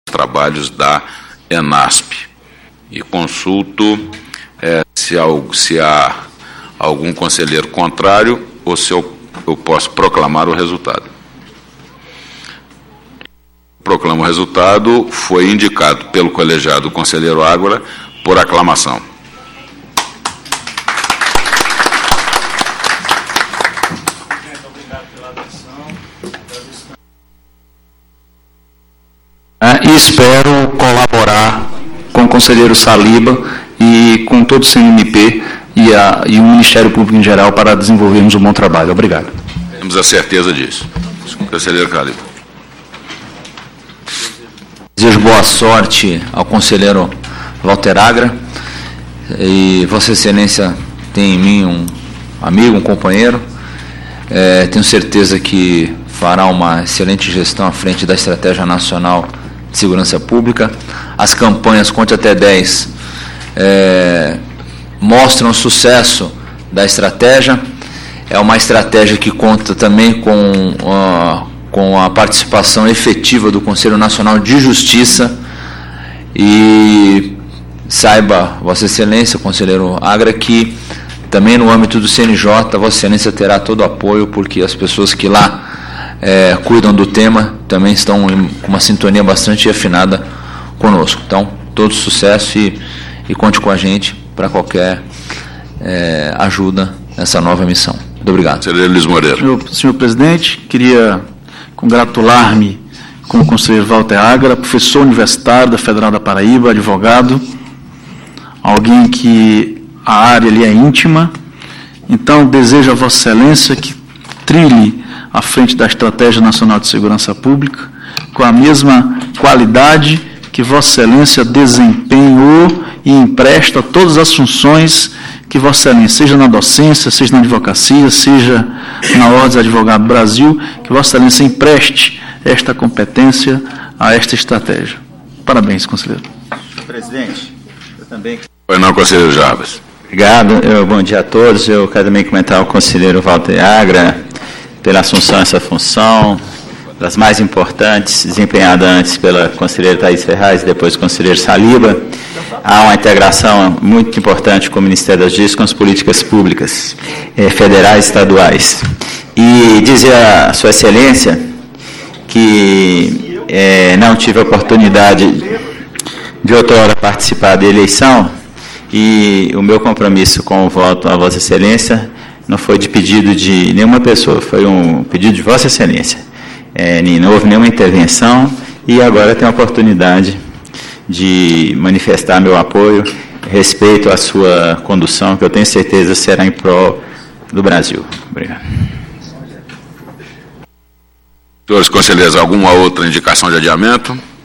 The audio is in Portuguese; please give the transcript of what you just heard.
trabalhos da ENASP. E consulto se há algum conselheiro contrário ou se eu posso proclamar o resultado. Proclamo o resultado. Foi indicado pelo colegiado o conselheiro Ágora por aclamação. E espero colaborar com o conselheiro Saliba e com todo o CNMP e o Ministério Público em geral para desenvolvermos um bom trabalho. Obrigado. Temos a certeza disso. Conselheiro Saliba. Desejo boa sorte ao conselheiro Walter Agra, e Vossa Excelência tem em mim um amigo, um companheiro. Tenho certeza que fará uma excelente gestão à frente da Estratégia Nacional de Segurança Pública. As campanhas Conte Até 10 mostram o sucesso da estratégia. É uma estratégia que conta também com a participação efetiva do Conselho Nacional de Justiça, e saiba, Vossa Excelência, conselheiro Agra, que também no âmbito do CNJ, Vossa Excelência terá todo o apoio, porque as pessoas que lá cuidam do tema também estão com uma sintonia bastante afinada conosco. Então, todo sucesso e conte com a gente para qualquer ajuda nessa nova missão. Muito obrigado. Conselheiro Luiz Moreira. Senhor presidente, queria congratular-me com o conselheiro Walter Agra, professor universitário da Federal da Paraíba, advogado, alguém que a área ali é íntima. Então, desejo a Vossa Excelência que trilhe à frente da Estratégia Nacional de Segurança Pública com a mesma qualidade que Vossa Excelência desempenhou e empresta todas as funções que Vossa Excelência, seja na docência, seja na advocacia, seja na Ordem dos Advogados do Brasil, que Vossa Excelência empreste esta competência a esta estratégia. Parabéns, conselheiro. Presidente, eu também... Pois não, conselheiro Jarbas. Obrigado. Bom dia a todos. Eu quero também comentar o conselheiro Walter Agra pela assunção dessa função, das mais importantes, desempenhada antes pela conselheira Thaís Ferraz e depois o conselheiro Saliba. Há uma integração muito importante com o Ministério da Justiça, com as políticas públicas federais e estaduais. E dizer a Sua Excelência que não tive a oportunidade de outrora participar da eleição, e o meu compromisso com o voto a Vossa Excelência não foi de pedido de nenhuma pessoa, foi um pedido de Vossa Excelência. Não houve nenhuma intervenção, e agora tenho a oportunidade de manifestar meu apoio, respeito à sua condução, que eu tenho certeza será em prol do Brasil. Obrigado. Senhores conselheiros, alguma outra indicação de adiamento?